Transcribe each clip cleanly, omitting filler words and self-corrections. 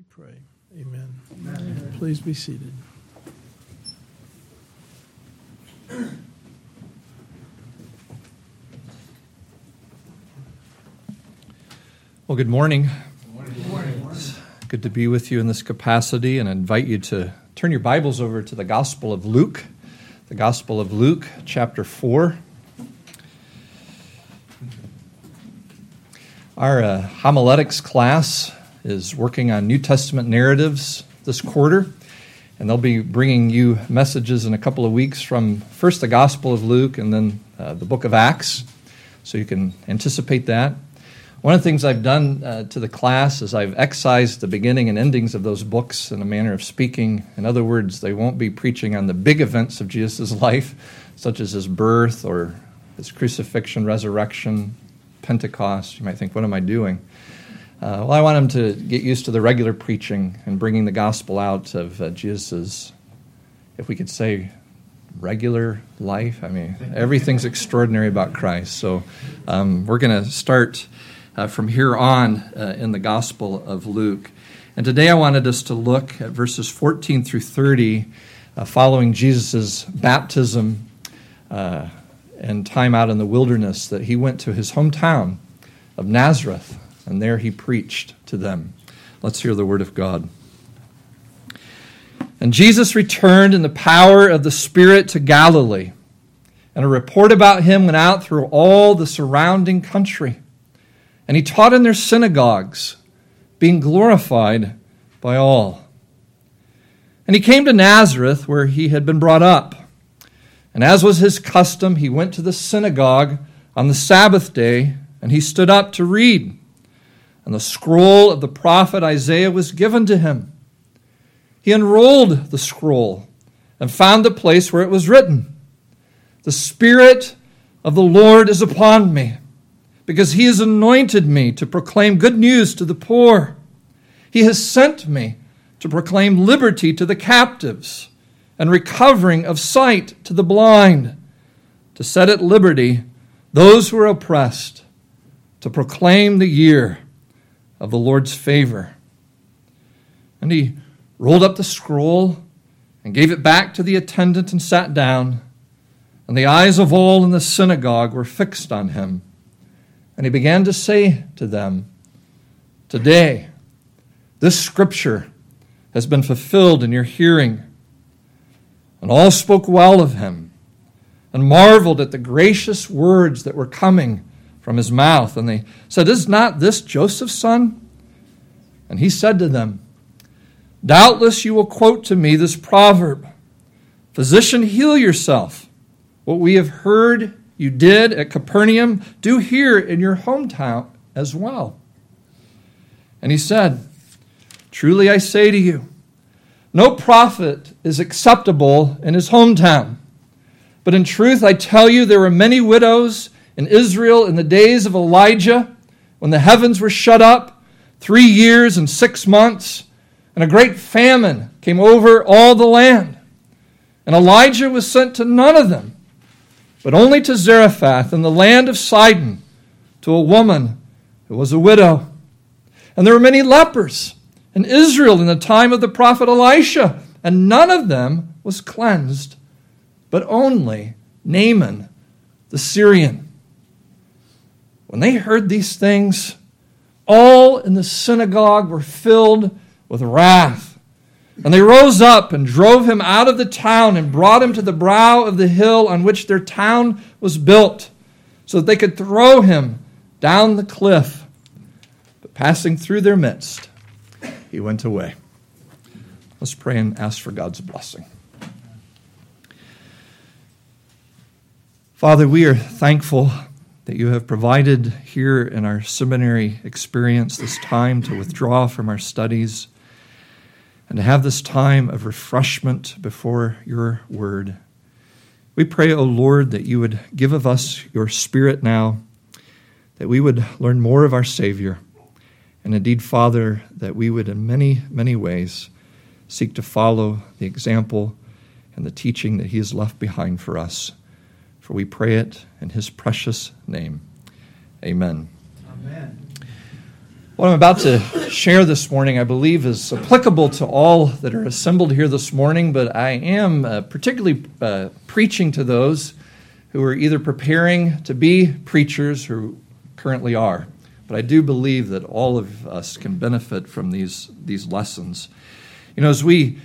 We pray. Amen. Amen. Please be seated. Well, good morning. Good morning. It's good to be with you in this capacity, and I invite you to turn your Bibles over to the Gospel of Luke, chapter 4. Our homiletics class is working on New Testament narratives this quarter, and they'll be bringing you messages in a couple of weeks from first the Gospel of Luke and then the book of Acts, so you can anticipate that. One of the things I've done to the class is I've excised the beginning and endings of those books in a manner of speaking. In other words, they won't be preaching on the big events of Jesus' life, such as his birth or his crucifixion, resurrection, Pentecost. You might think, what am I doing? Well, I want them to get used to the regular preaching and bringing the gospel out of Jesus', if we could say, regular life. I mean, everything's extraordinary about Christ. So we're going to start from here on in the Gospel of Luke. And today I wanted us to look at verses 14 through 30, following Jesus' baptism and time out in the wilderness, that he went to his hometown of Nazareth, and there he preached to them. Let's hear the word of God. And Jesus returned in the power of the Spirit to Galilee, and a report about him went out through all the surrounding country. And he taught in their synagogues, being glorified by all. And he came to Nazareth, where he had been brought up. And as was his custom, he went to the synagogue on the Sabbath day, and he stood up to read. And the scroll of the prophet Isaiah was given to him. He unrolled the scroll and found the place where it was written, "The Spirit of the Lord is upon me, because he has anointed me to proclaim good news to the poor. He has sent me to proclaim liberty to the captives and recovering of sight to the blind, to set at liberty those who are oppressed, to proclaim the year of the Lord's favor." And he rolled up the scroll and gave it back to the attendant and sat down. And the eyes of all in the synagogue were fixed on him. And he began to say to them, "Today, this scripture has been fulfilled in your hearing." And all spoke well of him and marveled at the gracious words that were coming from his mouth. And they said, "Is not this Joseph's son?" And he said to them, "Doubtless you will quote to me this proverb, 'Physician, heal yourself. What we have heard you did at Capernaum, do here in your hometown as well.' And he said, 'Truly I say to you, no prophet is acceptable in his hometown. But in truth I tell you, there were many widows in Israel in the days of Elijah, when the heavens were shut up 3 years and 6 months, and a great famine came over all the land. And Elijah was sent to none of them, but only to Zarephath in the land of Sidon, to a woman who was a widow. And there were many lepers in Israel in the time of the prophet Elisha, and none of them was cleansed, but only Naaman the Syrian." When they heard these things, all in the synagogue were filled with wrath. And they rose up and drove him out of the town and brought him to the brow of the hill on which their town was built, so that they could throw him down the cliff. But passing through their midst, he went away. Let's pray and ask for God's blessing. Father, we are thankful that you have provided here in our seminary experience this time to withdraw from our studies and to have this time of refreshment before your word. We pray, O Lord, that you would give of us your Spirit now, that we would learn more of our Savior, and indeed, Father, that we would in many, many ways seek to follow the example and the teaching that he has left behind for us. For we pray it in his precious name. Amen. Amen. What I'm about to share this morning, I believe, is applicable to all that are assembled here this morning, but I am particularly preaching to those who are either preparing to be preachers or currently are. But I do believe that all of us can benefit from these lessons. You know, as we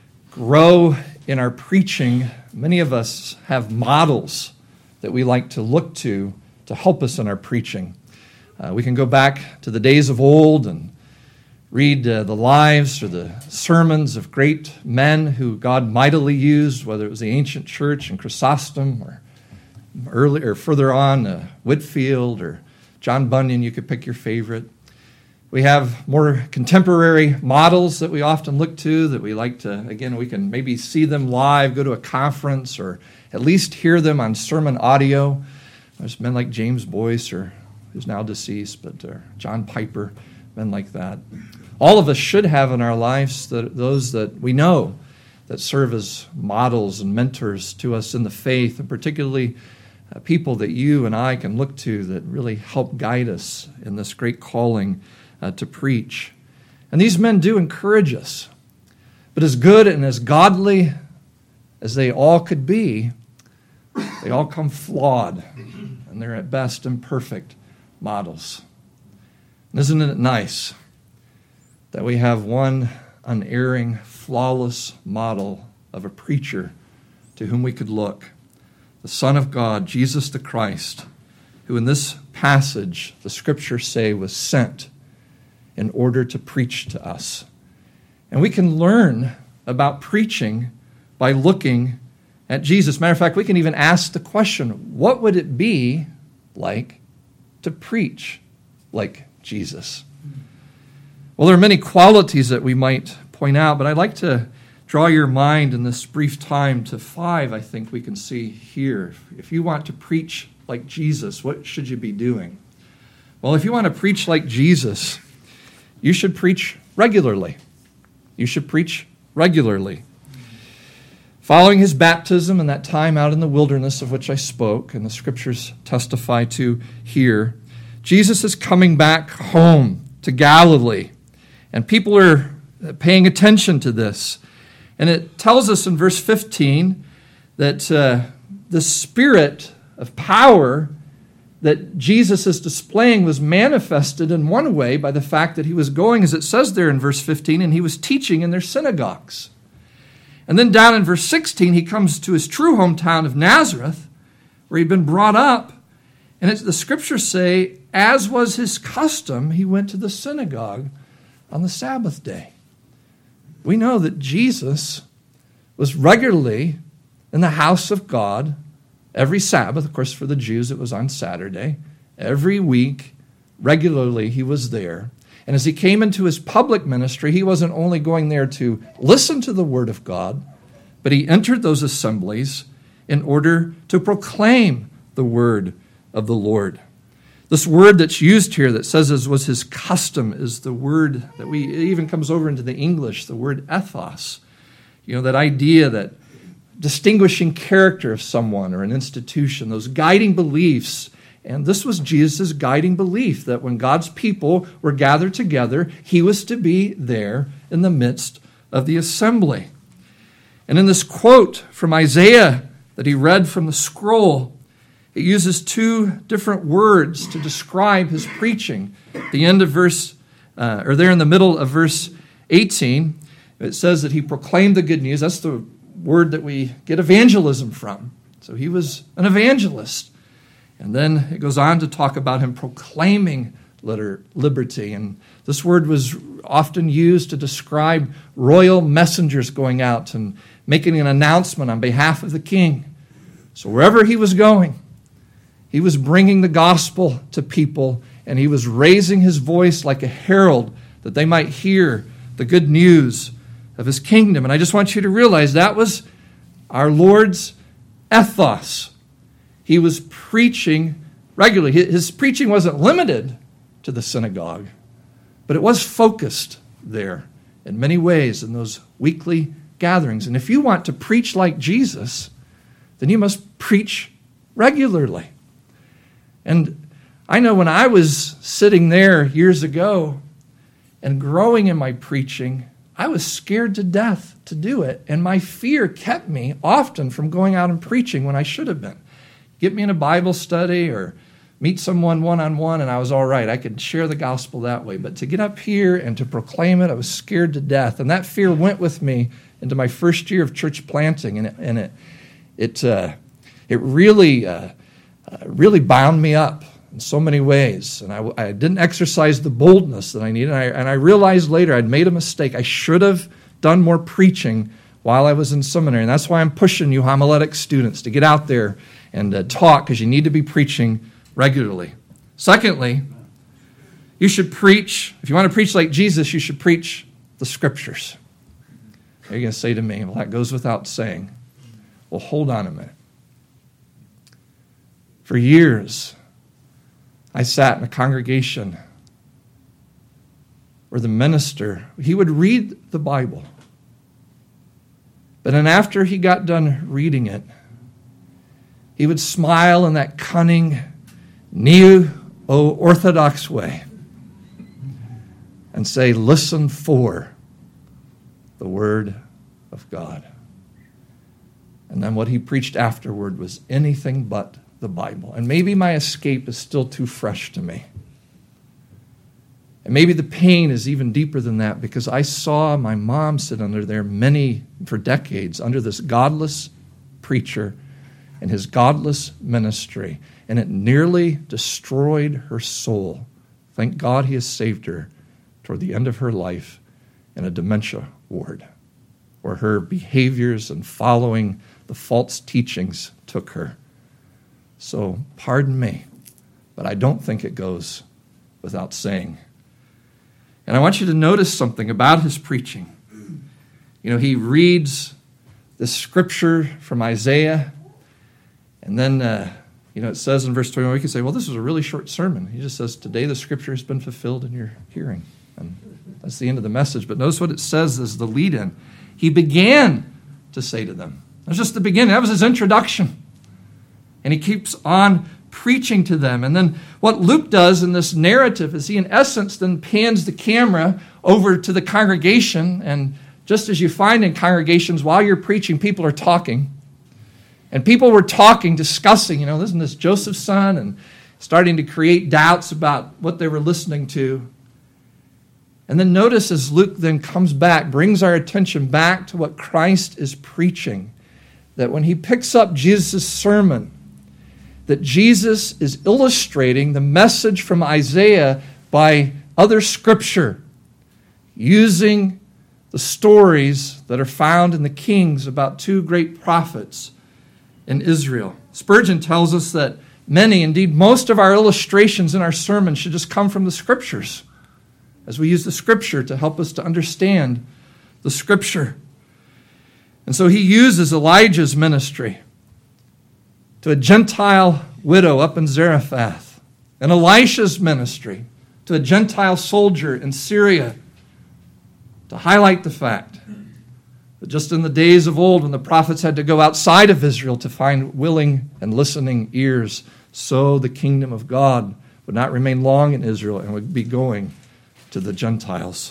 grow in our preaching, many of us have models that we like to look to help us in our preaching. We can go back to the days of old and read the lives or the sermons of great men who God mightily used, whether it was the ancient church and Chrysostom or earlier or further on Whitefield or John Bunyan. You could pick your favorite. We have more contemporary models that we often look to that we like to, again, we can maybe see them live, go to a conference, or at least hear them on sermon audio. There's men like James Boyce, who's now deceased, but John Piper, men like that. All of us should have in our lives those that we know that serve as models and mentors to us in the faith, and particularly people that you and I can look to that really help guide us in this great calling to preach. And these men do encourage us. But as good and as godly as they all could be, they all come flawed, and they're at best imperfect models. And isn't it nice that we have one unerring, flawless model of a preacher to whom we could look, the Son of God, Jesus the Christ, who in this passage, the Scriptures say, was sent in order to preach to us. And we can learn about preaching by looking at Jesus. Matter of fact, we can even ask the question, what would it be like to preach like Jesus? Well, there are many qualities that we might point out, but I'd like to draw your mind in this brief time to 5, I think we can see here. If you want to preach like Jesus, what should you be doing? Well, if you want to preach like Jesus, you should preach regularly. You should preach regularly. Following his baptism and that time out in the wilderness of which I spoke, and the Scriptures testify to here, Jesus is coming back home to Galilee, and people are paying attention to this. And it tells us in verse 15 that the spirit of power that Jesus is displaying was manifested in one way by the fact that he was going, as it says there in verse 15, and he was teaching in their synagogues. And then down in verse 16, he comes to his true hometown of Nazareth, where he'd been brought up. And the Scriptures say, as was his custom, he went to the synagogue on the Sabbath day. We know that Jesus was regularly in the house of God every Sabbath. Of course, for the Jews, it was on Saturday. Every week, regularly, he was there. And as he came into his public ministry, he wasn't only going there to listen to the Word of God, but he entered those assemblies in order to proclaim the Word of the Lord. This word that's used here that says as was his custom is the word that it even comes over into the English, the word ethos. You know, that idea, that distinguishing character of someone or an institution, those guiding beliefs. And this was Jesus' guiding belief, that when God's people were gathered together, he was to be there in the midst of the assembly. And in this quote from Isaiah that he read from the scroll, it uses 2 different words to describe his preaching. At the end of there in the middle of verse 18, it says that he proclaimed the good news. That's the word that we get evangelism from. So he was an evangelist. And then it goes on to talk about him proclaiming liberty. And this word was often used to describe royal messengers going out and making an announcement on behalf of the king. So wherever he was going, he was bringing the gospel to people, and he was raising his voice like a herald that they might hear the good news of his kingdom. And I just want you to realize that was our Lord's ethos. He was preaching regularly. His preaching wasn't limited to the synagogue, but it was focused there in many ways in those weekly gatherings. And if you want to preach like Jesus, then you must preach regularly. And I know when I was sitting there years ago and growing in my preaching, I was scared to death to do it. And my fear kept me often from going out and preaching when I should have been. Get me in a Bible study or meet someone one-on-one, and I was all right. I could share the gospel that way. But to get up here and to proclaim it, I was scared to death. And that fear went with me into my first year of church planting, and it really bound me up in so many ways. And I didn't exercise the boldness that I needed. And I realized later I'd made a mistake. I should have done more preaching while I was in seminary. And that's why I'm pushing you homiletic students to get out there and talk, because you need to be preaching regularly. Secondly, you should preach. If you want to preach like Jesus, you should preach the Scriptures. You're going to say to me, well, that goes without saying. Well, hold on a minute. For years, I sat in a congregation where the minister, he would read the Bible. But then after he got done reading it, he would smile in that cunning, neo-orthodox way and say, listen for the Word of God. And then what he preached afterward was anything but the Bible. And maybe my escape is still too fresh to me. And maybe the pain is even deeper than that, because I saw my mom sit under there for decades, under this godless preacher and his godless ministry, and it nearly destroyed her soul. Thank God he has saved her toward the end of her life in a dementia ward, where her behaviors and following the false teachings took her. So, pardon me, but I don't think it goes without saying. And I want you to notice something about his preaching. You know, he reads the scripture from Isaiah, and then, it says in verse 21, we can say, well, this is a really short sermon. He just says, today the scripture has been fulfilled in your hearing. And that's the end of the message. But notice what it says as the lead-in. He began to say to them. That's just the beginning. That was his introduction. And he keeps on preaching to them. And then what Luke does in this narrative is he, in essence, then pans the camera over to the congregation. And just as you find in congregations, while you're preaching, people are talking. And people were talking, discussing, isn't this Joseph's son? And starting to create doubts about what they were listening to. And then notice as Luke then comes back, brings our attention back to what Christ is preaching, that when he picks up Jesus' sermon, that Jesus is illustrating the message from Isaiah by other scripture, using the stories that are found in the Kings about two great prophets in Israel. Spurgeon tells us that many, indeed most of our illustrations in our sermon should just come from the scriptures, as we use the scripture to help us to understand the scripture. And so he uses Elijah's ministry to a Gentile widow up in Zarephath, and Elisha's ministry to a Gentile soldier in Syria, to highlight the fact that just in the days of old, when the prophets had to go outside of Israel to find willing and listening ears, so the kingdom of God would not remain long in Israel and would be going to the Gentiles.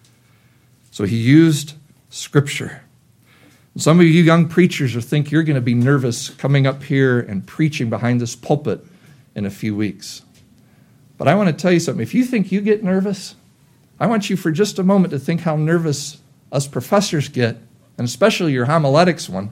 So he used scripture. And some of you young preachers think you're going to be nervous coming up here and preaching behind this pulpit in a few weeks. But I want to tell you something. If you think you get nervous, I want you for just a moment to think how nervous us professors get, and especially your homiletics one.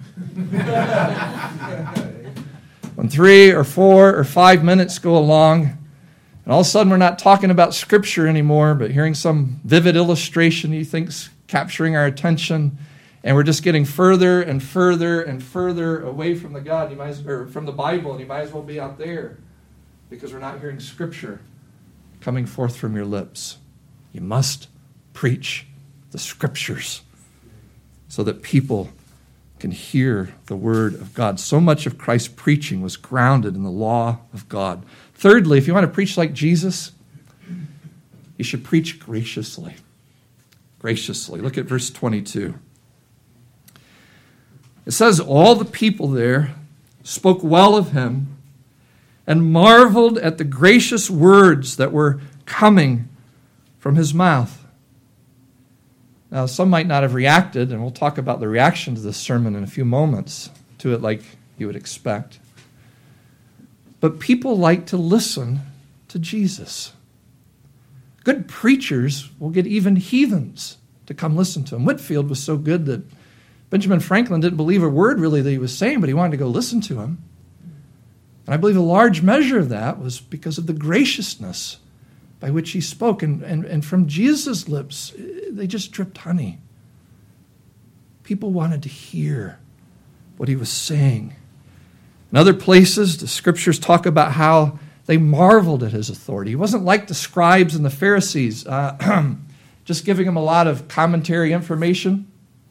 When 3 or 4 or 5 minutes go along, and all of a sudden we're not talking about scripture anymore, but hearing some vivid illustration you think's capturing our attention, and we're just getting further and further and further away from from the Bible, and you might as well be out there, because we're not hearing scripture coming forth from your lips. You must preach the scriptures so that people can hear the word of God. So much of Christ's preaching was grounded in the law of God. Thirdly, if you want to preach like Jesus, you should preach graciously. Graciously. Look at verse 22. It says, all the people there spoke well of him and marveled at the gracious words that were coming from his mouth. Now, some might not have reacted, and we'll talk about the reaction to this sermon in a few moments, to it like you would expect. But people like to listen to Jesus. Good preachers will get even heathens to come listen to him. Whitefield was so good that Benjamin Franklin didn't believe a word really that he was saying, but he wanted to go listen to him. And I believe a large measure of that was because of the graciousness by which he spoke. And from Jesus' lips, they just dripped honey. People wanted to hear what he was saying. In other places, the scriptures talk about how they marveled at his authority. He wasn't like the scribes and the Pharisees, just giving him a lot of commentary information.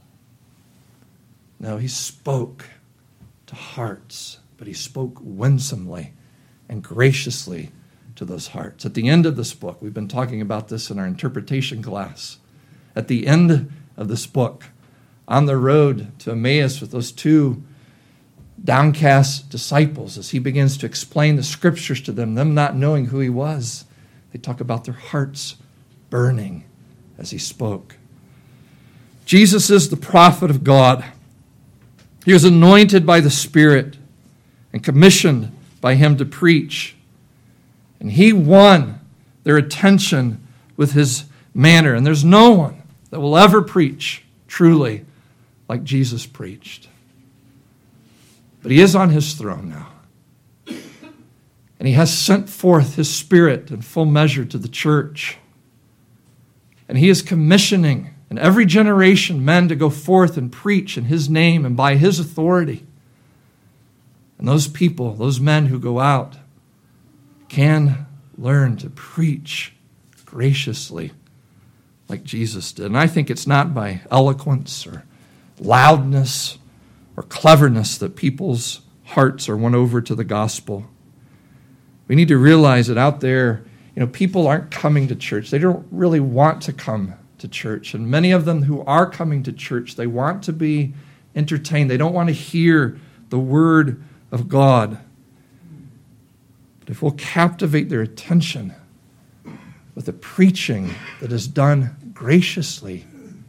No, he spoke to hearts, but he spoke winsomely and graciously to those hearts. At the end of this book, we've been talking about this in our interpretation class. At the end of this book, on the road to Emmaus with those two downcast disciples, as he begins to explain the scriptures to them not knowing who he was, they talk about their hearts burning as he spoke. Jesus is the prophet of God. He was anointed by the Spirit and commissioned by him to preach. And he won their attention with his manner. And there's no one that will ever preach truly like Jesus preached. But he is on his throne now. And he has sent forth his Spirit in full measure to the church. And he is commissioning in every generation men to go forth and preach in his name and by his authority. And those people, those men who go out, can learn to preach graciously like Jesus did. And I think it's not by eloquence or loudness or cleverness that people's hearts are won over to the gospel. We need to realize that out there, people aren't coming to church. They don't really want to come to church. And many of them who are coming to church, they want to be entertained. They don't want to hear the word of God. But if we'll captivate their attention with the preaching that is done graciously,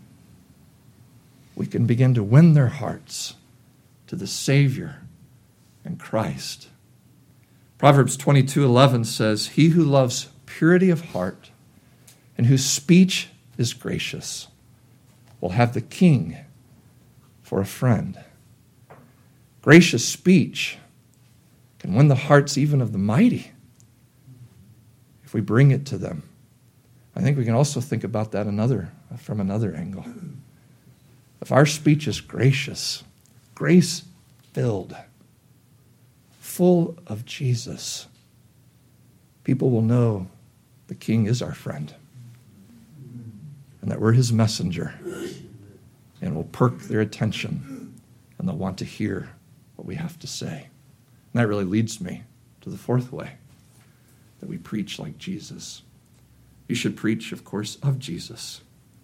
we can begin to win their hearts to the Savior and Christ. Proverbs 22:11 says, "He who loves purity of heart and whose speech is gracious will have the king for a friend." Gracious speech can win the hearts even of the mighty if we bring it to them. I think we can also think about that from another angle. If our speech is gracious, grace-filled, full of Jesus, people will know the King is our friend and that we're his messenger, and will perk their attention and they'll want to hear what we have to say. And that really leads me to the fourth way, that we preach like Jesus. You should preach, of course, of Jesus.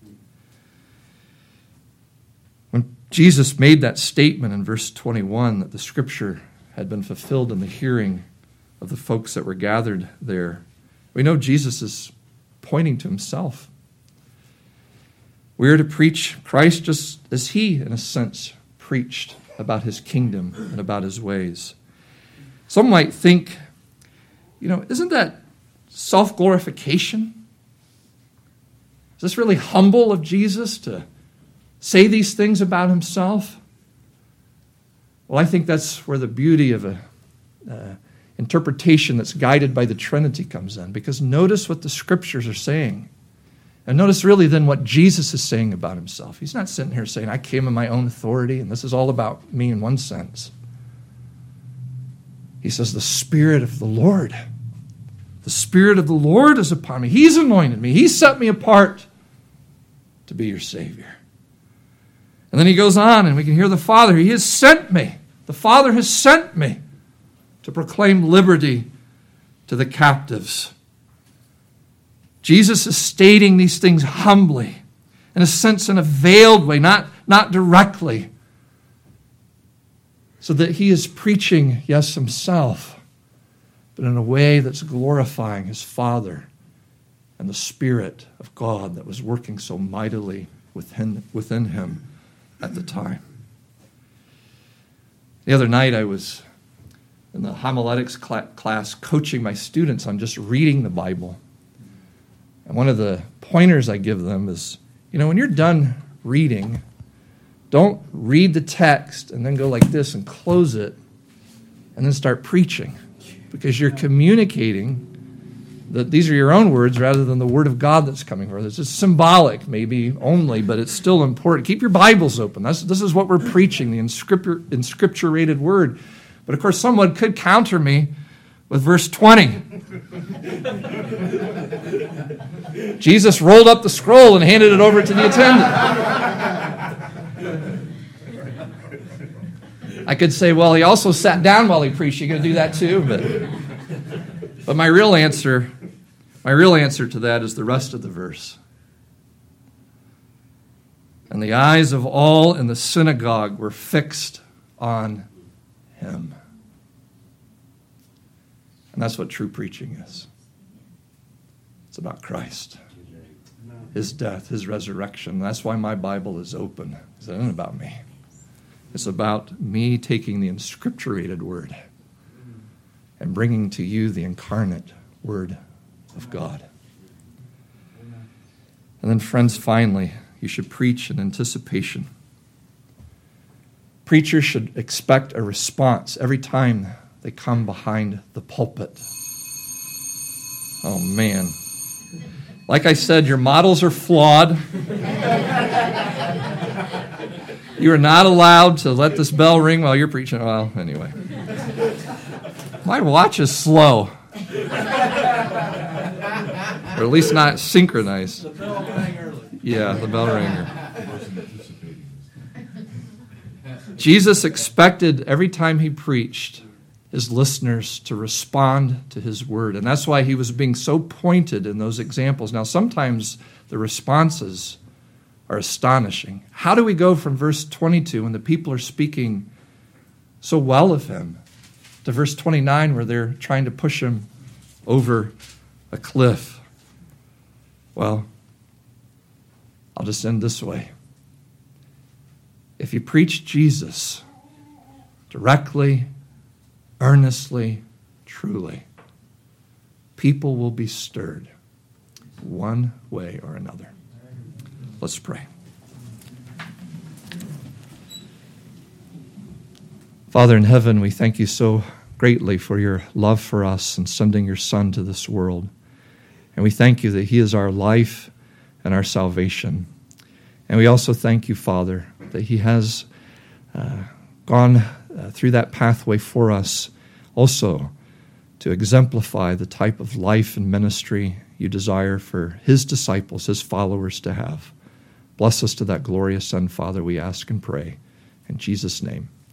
When Jesus made that statement in verse 21 that the scripture had been fulfilled in the hearing of the folks that were gathered there, we know Jesus is pointing to himself. We are to preach Christ just as he, in a sense, preached about his kingdom and about his ways. Some might think, isn't that self-glorification? Is this really humble of Jesus to say these things about himself? Well, I think that's where the beauty of an interpretation that's guided by the Trinity comes in. Because notice what the scriptures are saying. And notice really then what Jesus is saying about himself. He's not sitting here saying, I came in my own authority, and this is all about me in one sense. He says, the Spirit of the Lord is upon me. He's anointed me. He set me apart to be your Savior. And then he goes on, and we can hear the Father. He has sent me. The Father has sent me to proclaim liberty to the captives. Jesus is stating these things humbly, in a sense, in a veiled way, not directly, so that he is preaching, yes, himself, but in a way that's glorifying his Father and the Spirit of God that was working so mightily within him at the time. The other night I was in the homiletics class coaching my students on just reading the Bible. And one of the pointers I give them is, when you're done reading, don't read the text and then go like this and close it and then start preaching, because you're communicating that these are your own words rather than the word of God that's coming forth. It's just symbolic, maybe only, but it's still important. Keep your Bibles open. This is what we're preaching, the inscripturated word. But of course, someone could counter me with verse 20. Jesus rolled up the scroll and handed it over to the attendant. I could say, well, he also sat down while he preached. You're going to do that too? But my real answer to that is the rest of the verse. And the eyes of all in the synagogue were fixed on him. And that's what true preaching is. It's about Christ, his death, his resurrection. That's why my Bible is open. It's not about me. It's about me taking the inscripturated word and bringing to you the incarnate word of God. And then, friends, finally, you should preach in anticipation. Preachers should expect a response every time they come behind the pulpit. Oh, man. Like I said, your models are flawed. You are not allowed to let this bell ring while you're preaching. Well, anyway. My watch is slow. Or at least not synchronized. The bell rang early. Yeah, the bell rang early. Jesus expected every time he preached his listeners to respond to his word. And that's why he was being so pointed in those examples. Now, sometimes the responses are astonishing. How do we go from verse 22, when the people are speaking so well of him, to verse 29, where they're trying to push him over a cliff? Well, I'll just end this way. If you preach Jesus directly, earnestly, truly, people will be stirred one way or another. Let's pray. Father in heaven, we thank you so greatly for your love for us and sending your Son to this world. And we thank you that he is our life and our salvation. And we also thank you, Father, that he has gone through that pathway for us also to exemplify the type of life and ministry you desire for his disciples, his followers to have. Bless us to that glorious end, Father, we ask and pray. In Jesus' name.